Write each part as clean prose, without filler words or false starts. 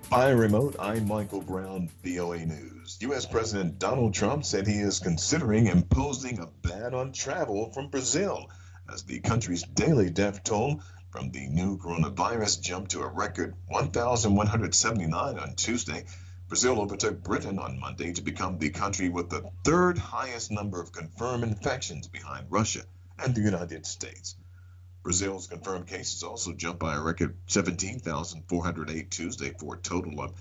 By remote, I'm Michael Brown, VOA News. U.S. President Donald Trump said he is considering imposing a ban on travel from Brazil as the country's daily death toll from the new coronavirus jumped to a record 1,179 on Tuesday. Brazil overtook Britain on Monday to become the country with the third highest number of confirmed infections behind Russia and the United States. Brazil's confirmed cases also jumped by a record 17,408 Tuesday for a total of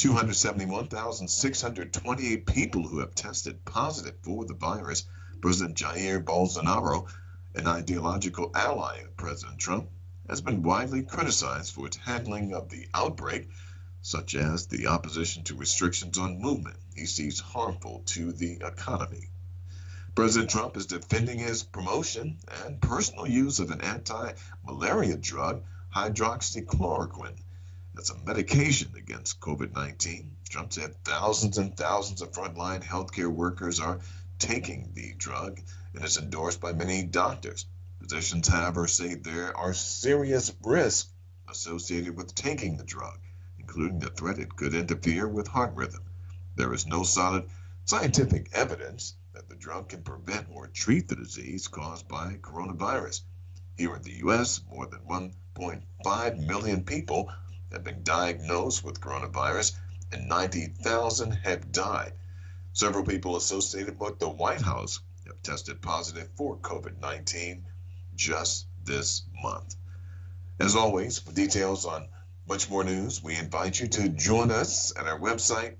271,628 people who have tested positive for the virus. President Jair Bolsonaro, an ideological ally of President Trump, has been widely criticized for its handling of the outbreak, such as the opposition to restrictions on movement he sees harmful to the economy. President Trump is defending his promotion and personal use of an anti-malaria drug, hydroxychloroquine, as a medication against COVID-19. Trump said thousands and thousands of frontline healthcare workers are taking the drug and is endorsed by many doctors. Physicians, however, say there are serious risks associated with taking the drug, including the threat it could interfere with heart rhythm. There is no solid scientific evidence that the drug can prevent or treat the disease caused by coronavirus. Here in the U.S., more than 1.5 million people have been diagnosed with coronavirus and 90,000 have died. Several people associated with the White House have tested positive for COVID-19 just this month. As always, for details on much more news, we invite you to join us at our website,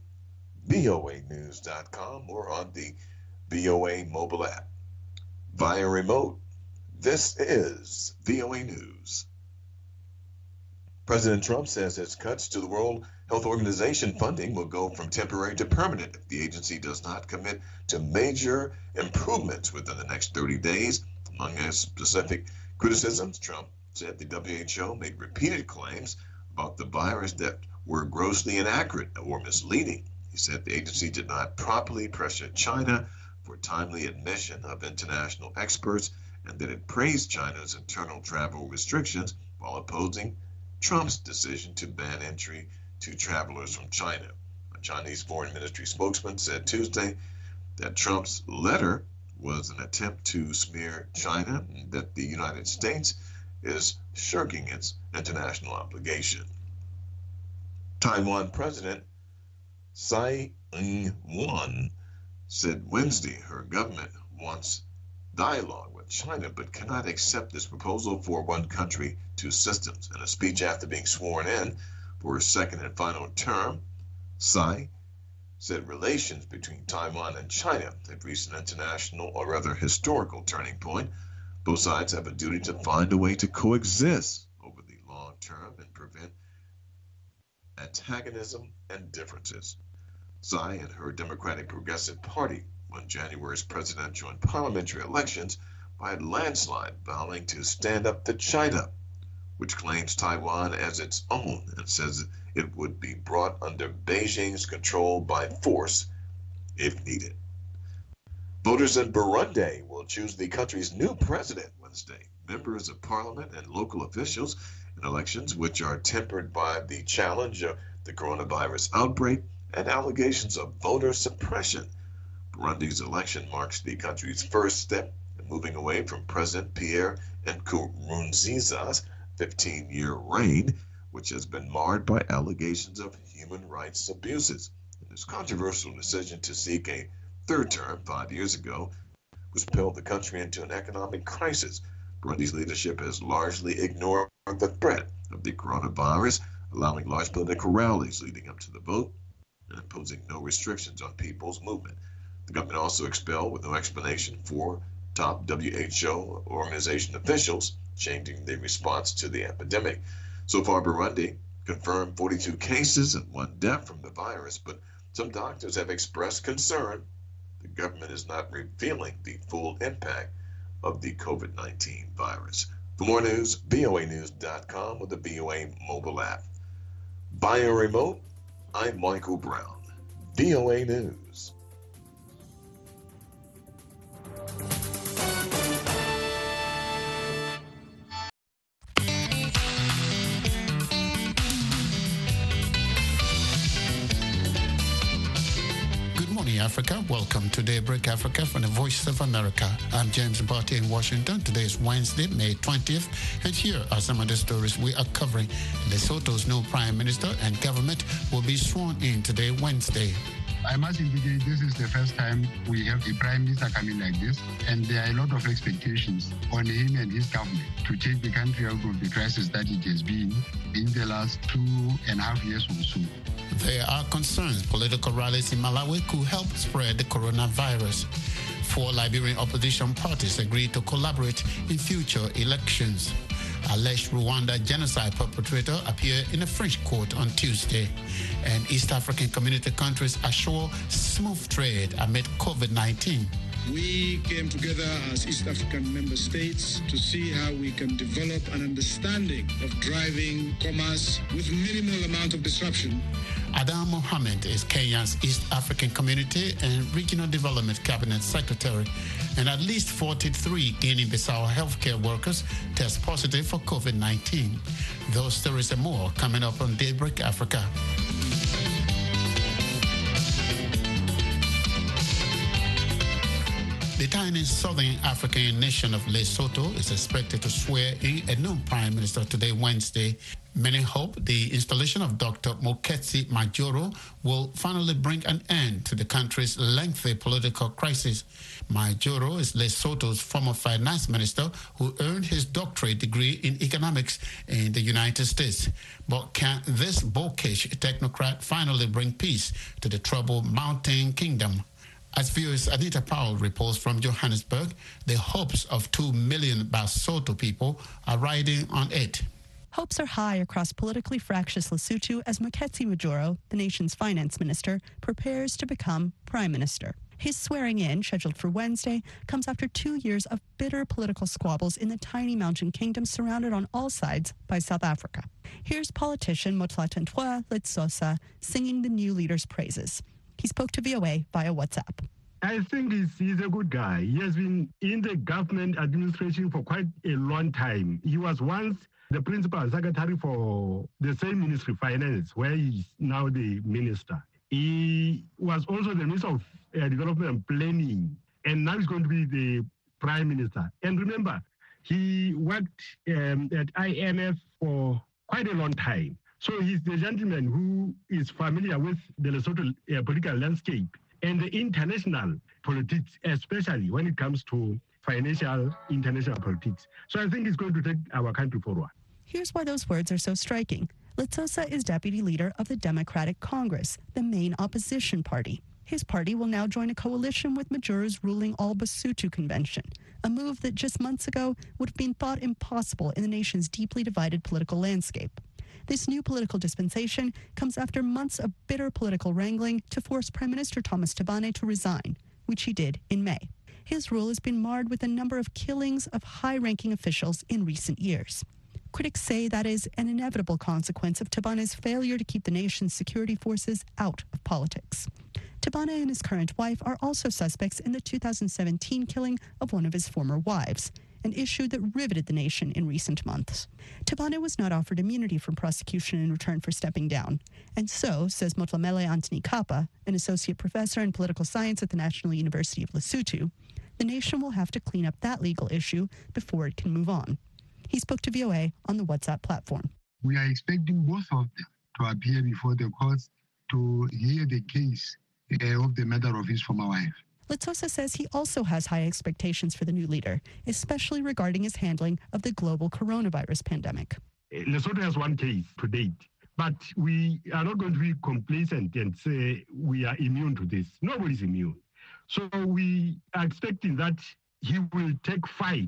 voanews.com, or on the VOA mobile app. Via remote, this is VOA News. President Trump says his cuts to the World Health Organization funding will go from temporary to permanent if the agency does not commit to major improvements within the next 30 days. Among his specific criticisms, Trump said the WHO made repeated claims about the virus that were grossly inaccurate or misleading. He said the agency did not properly pressure China for timely admission of international experts and that it praised China's internal travel restrictions while opposing Trump's decision to ban entry to travelers from China. A Chinese foreign ministry spokesman said Tuesday that Trump's letter was an attempt to smear China and that the United States is shirking its international obligation. Taiwan President Tsai Ing-wen said Wednesday her government wants dialogue with China but cannot accept this proposal for one country, two systems. In a speech after being sworn in for her second and final term, Tsai said relations between Taiwan and China have reached an international, or rather historical, turning point. Both sides have a duty to find a way to coexist over the long term and prevent antagonism and differences. Tsai and her Democratic Progressive Party won January's presidential and parliamentary elections by a landslide, vowing to stand up to China, which claims Taiwan as its own and says it would be brought under Beijing's control by force if needed. Voters in Burundi will choose the country's new president Wednesday. Members of parliament and local officials in elections which are tempered by the challenge of the coronavirus outbreak and allegations of voter suppression. Burundi's election marks the country's first step in moving away from President Pierre Nkurunziza's 15-year reign, which has been marred by allegations of human rights abuses. In his controversial decision to seek a third term 5 years ago, which propelled the country into an economic crisis, Burundi's leadership has largely ignored the threat of the coronavirus, allowing large political rallies leading up to the vote and imposing no restrictions on people's movement. The government also expelled, with no explanation, four top WHO organization officials, changing their response to the epidemic. So far, Burundi confirmed 42 cases and one death from the virus, but some doctors have expressed concern the government is not revealing the full impact of the COVID-19 virus. For more news, voanews.com or the VOA mobile app. Via remote, I'm Michael Brown, VOA News. Africa. Welcome to Daybreak Africa from the Voice of America. I'm James Barty in Washington. Today is Wednesday, May 20th, and here are some of the stories we are covering. Lesotho's new Prime Minister and government will be sworn in today, Wednesday. I must indicate this is the first time we have a Prime Minister coming like this, and there are a lot of expectations on him and his government to take the country out of the crisis that it has been in the last 2.5 years or so. There are concerns political rallies in Malawi could help spread the coronavirus. 4 Liberian opposition parties agreed to collaborate in future elections. Alleged Rwanda genocide perpetrator appeared in a French court on Tuesday. And East African community countries assure smooth trade amid COVID-19. We came together as East African member states to see how we can develop an understanding of driving commerce with minimal amount of disruption. Adam Mohammed is Kenya's East African Community and Regional Development Cabinet Secretary, and at least 43 Guinea-Bissau healthcare workers test positive for COVID-19. Those stories and more coming up on Daybreak Africa. The tiny southern African nation of Lesotho is expected to swear in a new prime minister today, Wednesday. Many hope the installation of Dr. Mokgweetsi Majoro will finally bring an end to the country's lengthy political crisis. Majoro is Lesotho's former finance minister who earned his doctorate degree in economics in the United States. But can this bookish technocrat finally bring peace to the troubled mountain kingdom? As viewers, Anita Powell reports from Johannesburg, the hopes of 2 million Basotho people are riding on it. Hopes are high across politically fractious Lesotho as Mokgweetsi Majoro, the nation's finance minister, prepares to become prime minister. His swearing-in, scheduled for Wednesday, comes after 2 years of bitter political squabbles in the tiny mountain kingdom surrounded on all sides by South Africa. Here's politician Motlatentwa Letsosa singing the new leader's praises. He spoke to VOA via WhatsApp. I think he's a good guy. He has been in the government administration for quite a long time. He was once the principal secretary for the same ministry, finance, where he's now the minister. He was also the minister of development and planning, and now he's going to be the prime minister. And remember, he worked at IMF for quite a long time. So he's the gentleman who is familiar with the Lesotho political landscape and the international politics, especially when it comes to financial international politics. So I think it's going to take our country forward. Here's why those words are so striking. Letsosa is deputy leader of the Democratic Congress, the main opposition party. His party will now join a coalition with Majoro's ruling All Basotho convention, a move that just months ago would have been thought impossible in the nation's deeply divided political landscape. This new political dispensation comes after months of bitter political wrangling to force Prime Minister Thomas Thabane to resign, which he did in May. His rule has been marred with a number of killings of high-ranking officials in recent years. Critics say that is an inevitable consequence of Thabane's failure to keep the nation's security forces out of politics. Thabane and his current wife are also suspects in the 2017 killing of one of his former wives, an issue that riveted the nation in recent months. Thabane was not offered immunity from prosecution in return for stepping down. And so, says Motlamele Anthony Kapa, an associate professor in political science at the National University of Lesotho, the nation will have to clean up that legal issue before it can move on. He spoke to VOA on the WhatsApp platform. We are expecting both of them to appear before the courts to hear the case of the murder of his former wife. Letsosa says he also has high expectations for the new leader, especially regarding his handling of the global coronavirus pandemic. Lesotho has one case to date, but we are not going to be complacent and say we are immune to this. Nobody's immune. So we are expecting that he will take fight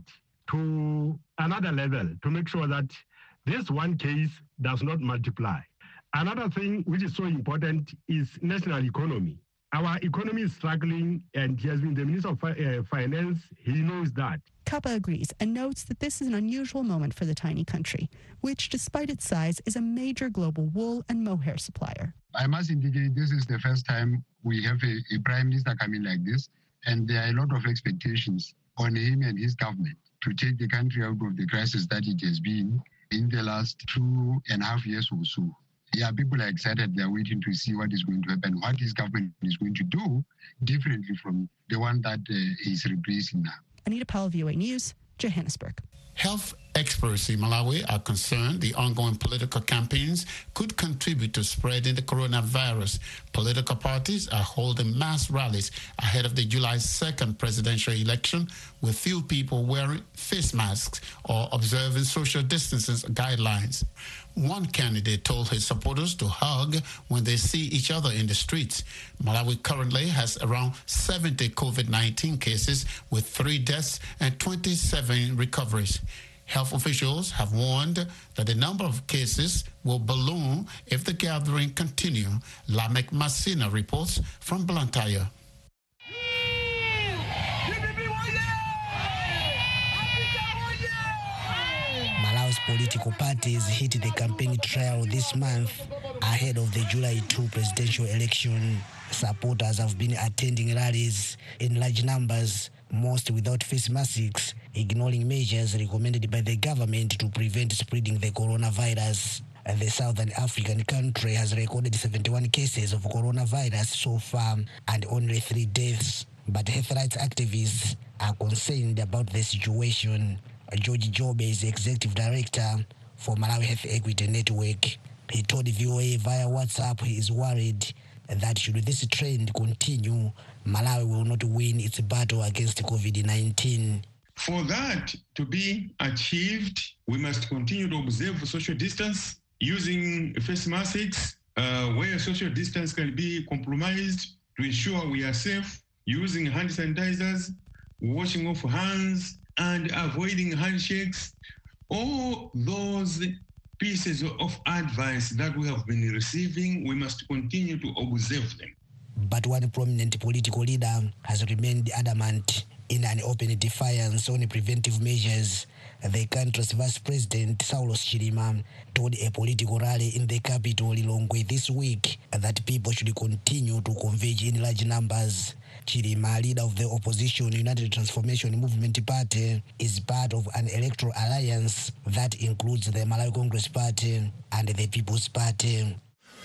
to another level to make sure that this one case does not multiply. Another thing which is so important is national economy. Our economy is struggling, and he has been the Minister of Finance. He knows that. Kapa agrees and notes that this is an unusual moment for the tiny country, which, despite its size, is a major global wool and mohair supplier. I must indicate this is the first time we have a prime minister coming like this, and there are a lot of expectations on him and his government to take the country out of the crisis that it has been in the last 2.5 years or so. Yeah, people are excited. They're waiting to see what is going to happen, what this government is going to do differently from the one that is replacing now. Anita Powell, VOA News, Johannesburg. Health experts in Malawi are concerned the ongoing political campaigns could contribute to spreading the coronavirus. Political parties are holding mass rallies ahead of the July 2nd presidential election, with few people wearing face masks or observing social distancing guidelines. One candidate told his supporters to hug when they see each other in the streets. Malawi currently has around 70 COVID-19 cases with 3 deaths and 27 recoveries. Health officials have warned that the number of cases will balloon if the gathering continue. Lamek Masina reports from Blantyre. Malawi's political parties hit the campaign trail this month ahead of the July 2 presidential election. Supporters have been attending rallies in large numbers, most without face masks, ignoring measures recommended by the government to prevent spreading the coronavirus. The Southern African country has recorded 71 cases of coronavirus so far and only 3 deaths. But health rights activists are concerned about the situation. George Jobe is executive director for Malawi Health Equity Network. He told VOA via WhatsApp he is worried that should this trend continue, Malawi will not win its battle against COVID-19. For that to be achieved, we must continue to observe social distance, using face masks where social distance can be compromised to ensure we are safe, using hand sanitizers, washing off hands, and avoiding handshakes. All those pieces of advice that we have been receiving, we must continue to observe them. But one prominent political leader has remained adamant in an open defiance on preventive measures. The country's vice president, Saulos Chilima, told a political rally in the capital, Lilongwe, this week that people should continue to converge in large numbers. Chilima, leader of the opposition United Transformation Movement Party, is part of an electoral alliance that includes the Malawi Congress Party and the People's Party.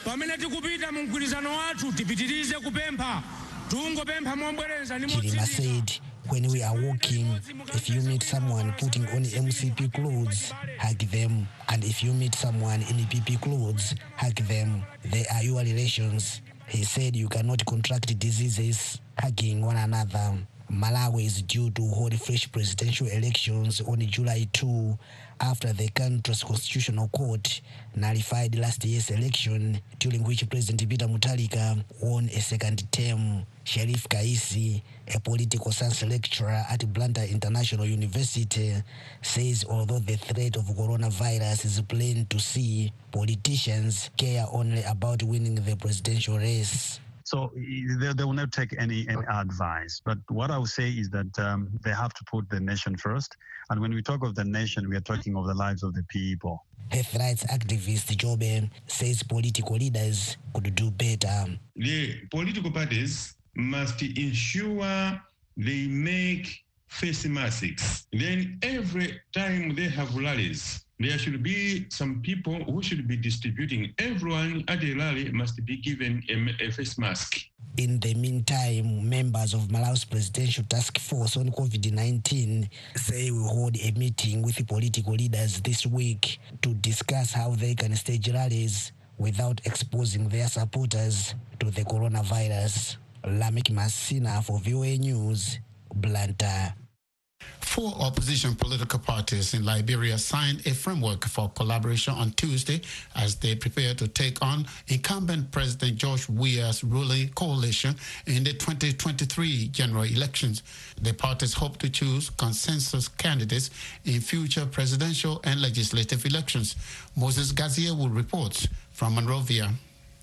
Chilima said, when we are walking, if you meet someone putting on MCP clothes, hug them. And if you meet someone in PP clothes, hug them. They are your relations. He said you cannot contract diseases hugging one another. Malawi is due to hold fresh presidential elections on July 2 after the country's constitutional court nullified last year's election, during which President Peter Mutharika won a second term. Sharif Kaisi, a political science lecturer at Blantyre International University, says although the threat of coronavirus is plain to see, politicians care only about winning the presidential race. So they will not take any advice. But what I would say is that they have to put the nation first. And when we talk of the nation, we are talking of the lives of the people. Health rights activist Jobe says political leaders could do better. The political parties must ensure they make face masks. Then every time they have rallies, there should be some people who should be distributing. Everyone at a rally must be given a face mask. In the meantime, members of Malawi's Presidential Task Force on COVID-19 say we hold a meeting with the political leaders this week to discuss how they can stage rallies without exposing their supporters to the coronavirus. Lamek Masina for VOA News, Blantyre. 4 opposition political parties in Liberia signed a framework for collaboration on Tuesday as they prepare to take on incumbent President George Weah's ruling coalition in the 2023 general elections. The parties hope to choose consensus candidates in future presidential and legislative elections. Moses Gazia will report from Monrovia.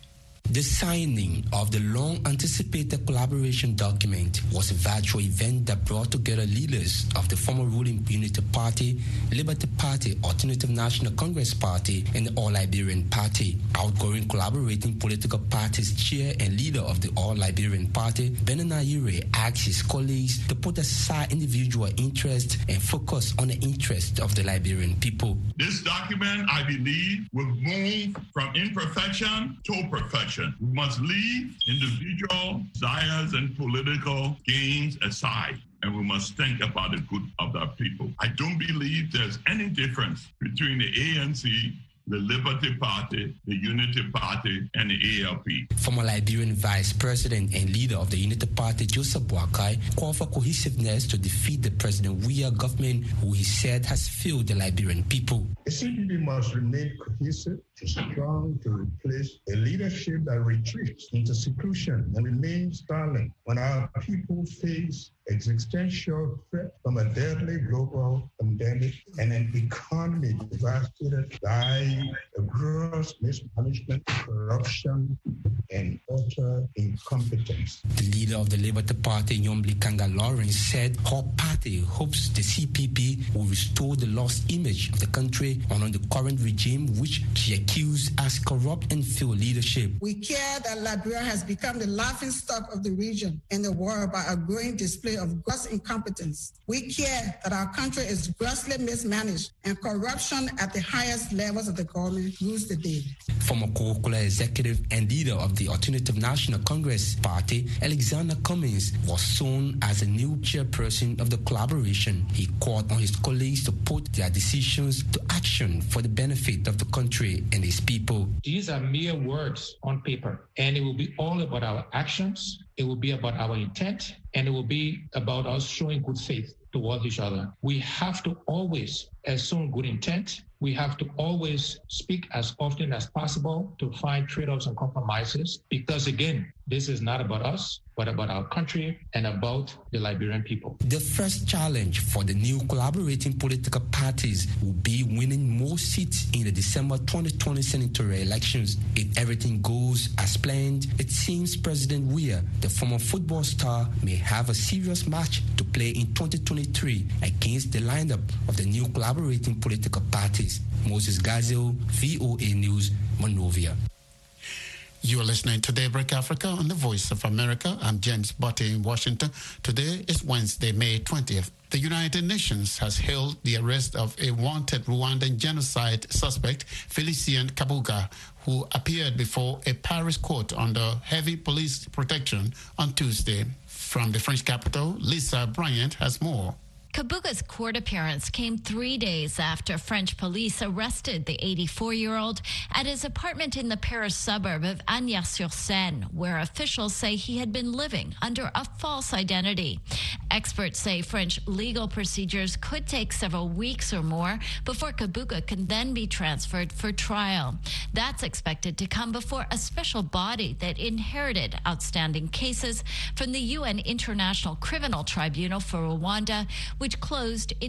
The signing of the long-anticipated collaboration document was a virtual event that brought together leaders of the former ruling Unity Party, Liberty Party, Alternative National Congress Party, and the All-Liberian Party. Outgoing collaborating political parties chair and leader of the All-Liberian Party, Benin Ayire, asked his colleagues to put aside individual interests and focus on the interests of the Liberian people. This document, I believe, will move from imperfection to perfection. We must leave individual desires and political gains aside, and we must think about the good of our people. I don't believe there's any difference between the ANC, the Liberty Party, the Unity Party, and the ALP. Former Liberian Vice President and leader of the Unity Party, Joseph Boakai, called for cohesiveness to defeat the President Weah government, who he said has failed the Liberian people. The CPP must remain cohesive, strong, to replace a leadership that retreats into seclusion and remains silent when our people face existential threat from a deadly global pandemic and an economy devastated by a gross mismanagement, corruption, and utter incompetence. The leader of the Liberty Party, Yombli Kanga Lawrence, said her party hopes the CPP will restore the lost image of the country under the current regime, which she accused as corrupt and failed leadership. We care that Liberia has become the laughingstock of the region and the world by a growing display of gross incompetence. We care that our country is grossly mismanaged and corruption at the highest levels of the government rules the day. Former Coca-Cola executive and leader of the Alternative National Congress Party, Alexander Cummings, was sworn as a new chairperson of the collaboration. He called on his colleagues to put their decisions to action for the benefit of the country and its people. These are mere words on paper, and it will be all about our actions. It will be about our intent, and it will be about us showing good faith towards each other. We have to always assume good intent. We have to always speak as often as possible to find trade-offs and compromises, because again, this is not about us, but about our country and about the Liberian people. The first challenge for the new collaborating political parties will be winning more seats in the December 2020 senatorial elections. If everything goes as planned, it seems President Weah, the former football star, may have a serious match to play in 2023 against the lineup of the new collaborating political parties. Moses Gazel, VOA News, Monrovia. You are listening to Daybreak Africa on the Voice of America. I'm James Botte in Washington. Today is Wednesday, May 20th. The United Nations has hailed the arrest of a wanted Rwandan genocide suspect, Felicien Kabuga, who appeared before a Paris court under heavy police protection on Tuesday. From the French capital, Lisa Bryant has more. Kabuga's court appearance came 3 days after French police arrested the 84-year-old at his apartment in the Paris suburb of Agnières-sur-Seine, where officials say he had been living under a false identity. Experts say French legal procedures could take several weeks or more before Kabuga can then be transferred for trial. That's expected to come before a special body that inherited outstanding cases from the UN International Criminal Tribunal for Rwanda, which closed in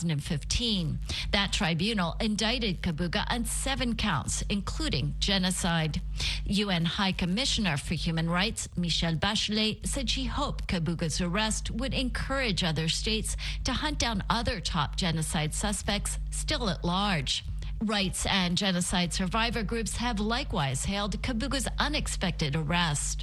2015. That tribunal indicted Kabuga on 7 counts, including genocide. UN High Commissioner for Human Rights, Michelle Bachelet, said she hoped Kabuga's arrest would encourage other states to hunt down other top genocide suspects still at large. Rights and genocide survivor groups have likewise hailed Kabuga's unexpected arrest.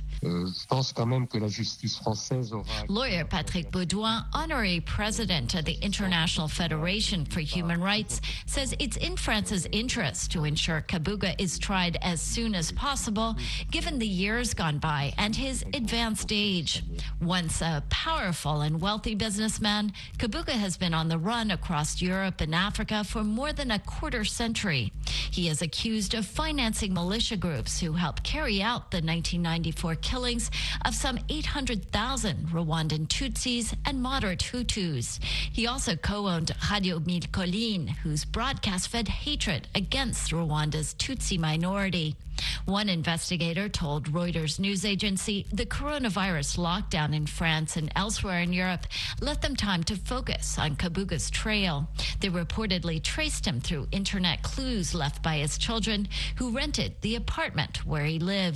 Lawyer Patrick Baudouin, honorary president of the International Federation for Human Rights, says it's in France's interest to ensure Kabuga is tried as soon as possible, given the years gone by and his advanced age. Once a powerful and wealthy businessman, Kabuga has been on the run across Europe and Africa for more than a quarter century. He is accused of financing militia groups who helped carry out the 1994 killings of some 800,000 Rwandan Tutsis and moderate Hutus. He also co-owned Radio Mille Collines, whose broadcast fed hatred against Rwanda's Tutsi minority. One investigator told Reuters news agency the coronavirus lockdown in France and elsewhere in Europe let them time to focus on Kabuga's trail. They reportedly traced him through internet clues left by his children, who rented the apartment where he lived.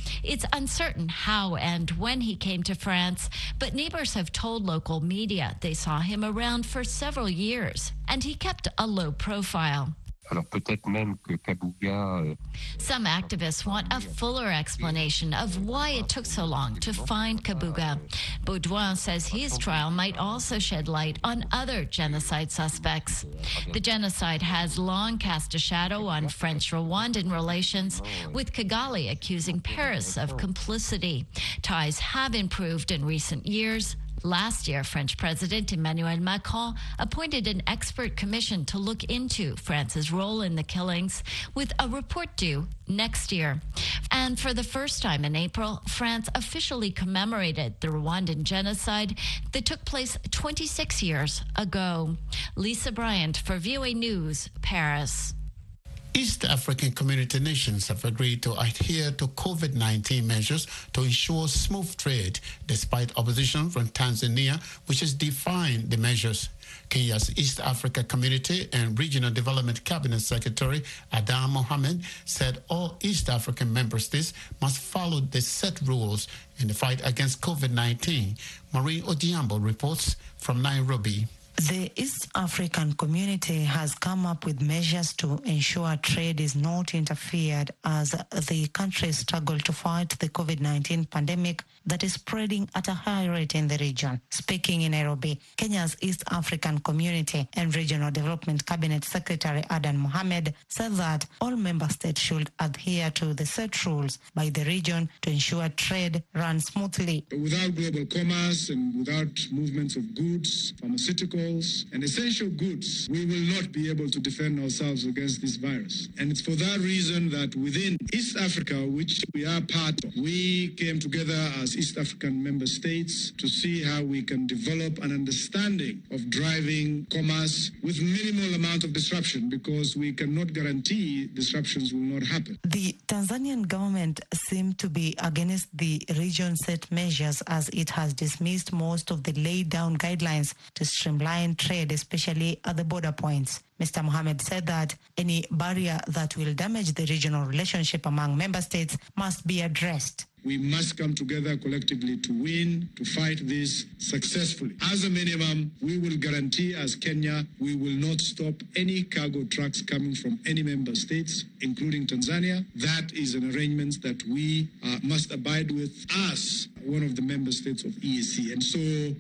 It's uncertain how and when he came to France, but neighbors have told local media they saw him around for several years, and he kept a low profile. Alors peut-être même que Kabuga. Some activists want a fuller explanation of why it took so long to find Kabuga. Baudouin says his trial might also shed light on other genocide suspects. The genocide has long cast a shadow on French-Rwandan relations, with Kigali accusing Paris of complicity. Ties have improved in recent years. Last year, French President Emmanuel Macron appointed an expert commission to look into France's role in the killings, with a report due next year. And for the first time in April, France officially commemorated the Rwandan genocide that took place 26 years ago. Lisa Bryant for VOA News, Paris. East African community nations have agreed to adhere to COVID-19 measures to ensure smooth trade, despite opposition from Tanzania, which has defined the measures. Kenya's East Africa Community and Regional Development Cabinet Secretary Adam Mohamed said all East African member states must follow the set rules in the fight against COVID-19. Maureen Odhiambo reports from Nairobi. The East African community has come up with measures to ensure trade is not interfered as the country struggles to fight the COVID-19 pandemic that is spreading at a high rate in the region. Speaking in Nairobi, Kenya's East African Community and Regional Development Cabinet Secretary Adan Mohamed said that all member states should adhere to the set rules by the region to ensure trade runs smoothly. Without global commerce and without movements of goods, pharmaceuticals, and essential goods, we will not be able to defend ourselves against this virus. And it's for that reason that within East Africa, which we are part of, we came together as East African member states to see how we can develop an understanding of driving commerce with minimal amount of disruption, because we cannot guarantee disruptions will not happen. The Tanzanian government seemed to be against the region's set measures, as it has dismissed most of the laid down guidelines to streamline trade, especially at the border points. Mr. Mohamed said that any barrier that will damage the regional relationship among member states must be addressed. We must come together collectively to win, to fight this successfully. As a minimum, we will guarantee as Kenya, we will not stop any cargo trucks coming from any member states, including Tanzania. That is an arrangement that we must abide with as one of the member states of EAC. And so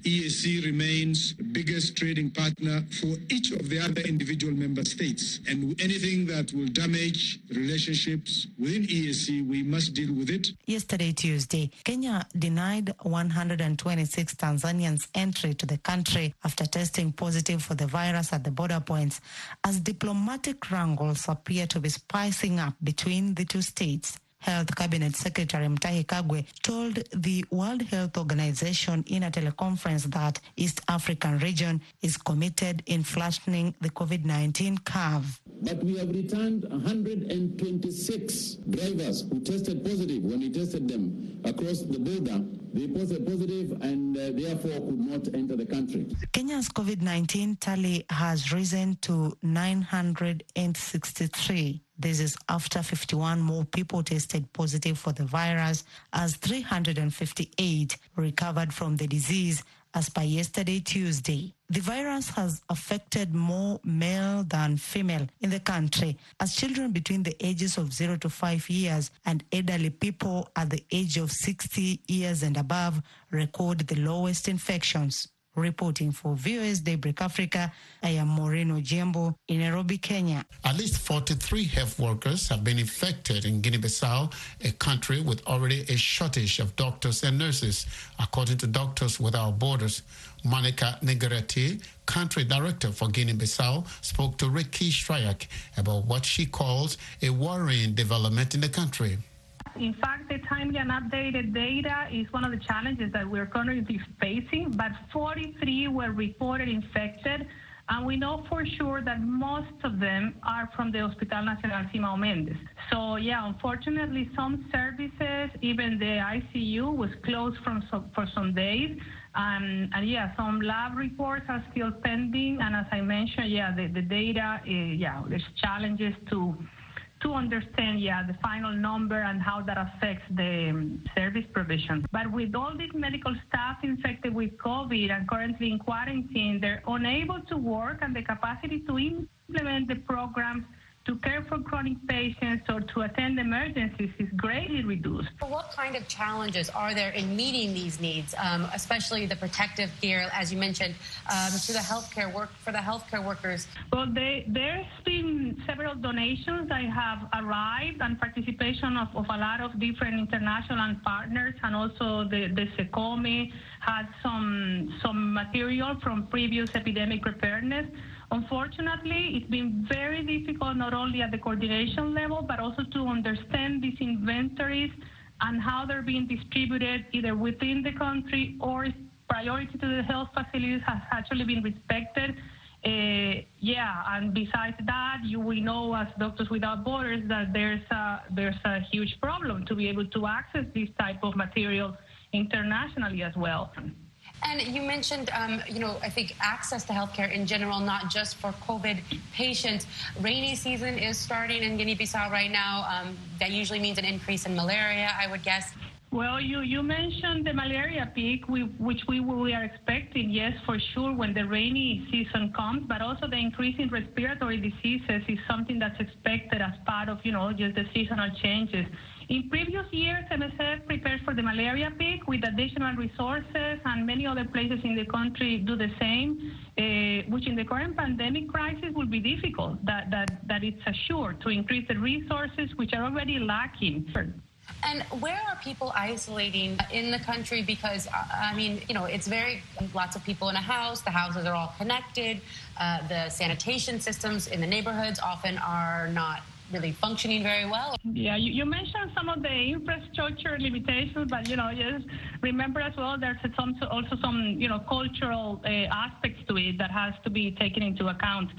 EAC remains the biggest trading partner for each of the other individual member states. And anything that will damage relationships within EAC, we must deal with it. Yesterday, Tuesday, Kenya denied 126 Tanzanians entry to the country after testing positive for the virus at the border points, as diplomatic wrangles appear to be spicing up between the two states. Health Cabinet Secretary Mutahi Kagwe told the World Health Organization in a teleconference that East African region is committed in flattening the COVID-19 curve. But we have returned 126 drivers who tested positive. When we tested them across the border, they tested positive and therefore could not enter the country. Kenya's COVID-19 tally has risen to 963. This is after 51 more people tested positive for the virus, as 358 recovered from the disease as per yesterday, Tuesday. The virus has affected more male than female in the country, as children between the ages of 0 to 5 years and elderly people at the age of 60 years and above record the lowest infections. Reporting for VOS Daybreak Africa, I am Maureen Odhiambo in Nairobi, Kenya. At least 43 health workers have been infected in Guinea-Bissau, a country with already a shortage of doctors and nurses, according to Doctors Without Borders. Monica Negrete, country director for Guinea-Bissau, spoke to Ricky Strayak about what she calls a worrying development in the country. In fact, the timely and updated data is one of the challenges that we're currently facing, but 43 were reported infected, and we know for sure that most of them are from the Hospital Nacional Simão Mendes. So, yeah, unfortunately, some services, even the ICU, was closed for some days. And yeah, some lab reports are still pending, and as I mentioned, yeah, the data, there's challenges to to understand, the final number and how that affects the service provision. But with all these medical staff infected with COVID and currently in quarantine, they're unable to work, and the capacity to implement the programs to care for chronic patients or to attend emergencies is greatly reduced. What kind of challenges are there in meeting these needs, especially the protective gear, as you mentioned, to the healthcare workers? Well, there's been several donations that have arrived and participation of a lot of different international partners, and also the SECOME had some material from previous epidemic preparedness. Unfortunately, it's been very difficult not only at the coordination level, but also to understand these inventories and how they're being distributed either within the country or priority to the health facilities has actually been respected. And besides that, we know as Doctors Without Borders that there's a huge problem to be able to access this type of material internationally as well. And you mentioned, I think access to healthcare in general, not just for COVID patients. Rainy season is starting in Guinea-Bissau right now. That usually means an increase in malaria, I would guess. Well, you mentioned the malaria peak, which we are expecting, yes, for sure, when the rainy season comes, but also the increase in respiratory diseases is something that's expected as part of, just the seasonal changes. In previous years, MSF prepared for the malaria peak with additional resources, and many other places in the country do the same, which in the current pandemic crisis will be difficult, that it's assured to increase the resources which are already lacking. And where are people isolating in the country? Because, it's lots of people in a house. The houses are all connected. The sanitation systems in the neighborhoods often are not really functioning very well. Yeah, you mentioned some of the infrastructure limitations, but, just remember as well there's also some cultural aspects to it that has to be taken into account.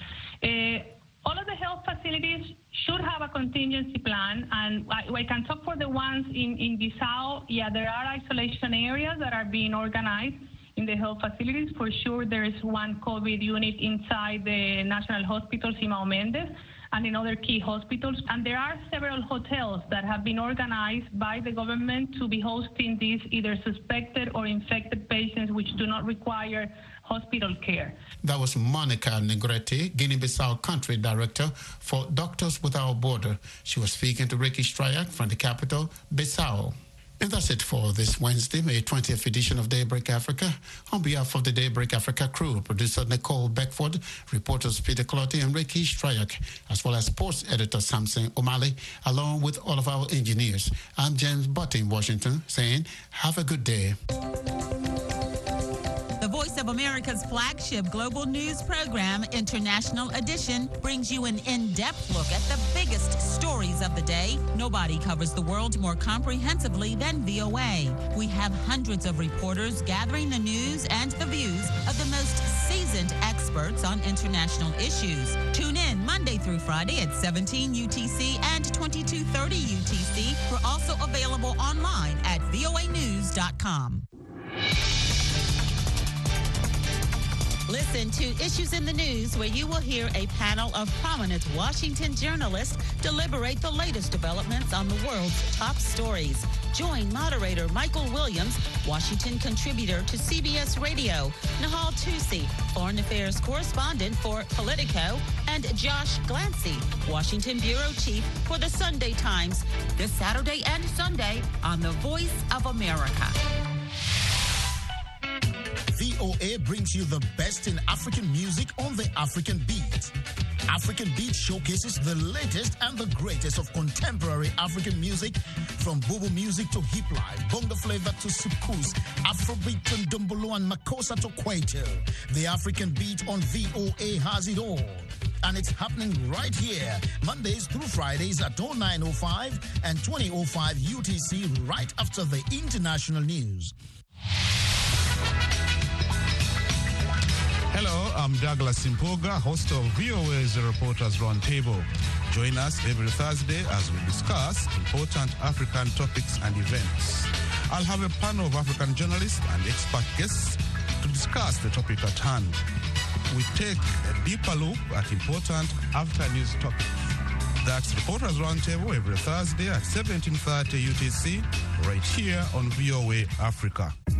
All of the health facilities should have a contingency plan, and I can talk for the ones in Bissau. Yeah, there are isolation areas that are being organized in the health facilities. For sure, there is one COVID unit inside the National Hospital, Simão Mendes, and in other key hospitals. And there are several hotels that have been organized by the government to be hosting these either suspected or infected patients which do not require hospital care. That was Monica Negrete, Guinea-Bissau Country Director for Doctors Without Borders. She was speaking to Ricky Stryak from the capital, Bissau. And that's it for this Wednesday, May 20th edition of Daybreak Africa. On behalf of the Daybreak Africa crew, producer Nicole Beckford, reporters Peter Clottey and Ricky Stryak, as well as sports editor Samson O'Malley, along with all of our engineers. I'm James Butt in Washington, saying, have a good day. The Voice of America's flagship global news program, International Edition, brings you an in-depth look at the biggest stories of the day. Nobody covers the world more comprehensively than VOA. We have hundreds of reporters gathering the news and the views of the most seasoned experts on international issues. Tune in Monday through Friday at 17 UTC and 2230 UTC. We're also available online at voanews.com. Listen to Issues in the News, where you will hear a panel of prominent Washington journalists deliberate the latest developments on the world's top stories. Join moderator Michael Williams, Washington contributor to CBS Radio, Nahal Tusi, foreign affairs correspondent for Politico, and Josh Glancy, Washington bureau chief for the Sunday Times, this Saturday and Sunday on The Voice of America. VOA brings you the best in African music on the African Beat. African Beat showcases the latest and the greatest of contemporary African music, from Bobo music to hip life, bongo flavor to soukous, Afrobeat to Ndombolo and Makossa to Kwaito. The African Beat on VOA has it all. And it's happening right here, Mondays through Fridays at 09:05 and 20:05 UTC, right after the international news. Hello, I'm Douglas Simpoga, host of VOA's Reporters Roundtable. Join us every Thursday as we discuss important African topics and events. I'll have a panel of African journalists and expert guests to discuss the topic at hand. We take a deeper look at important African news topics. That's Reporters Roundtable every Thursday at 17:30 UTC, right here on VOA Africa.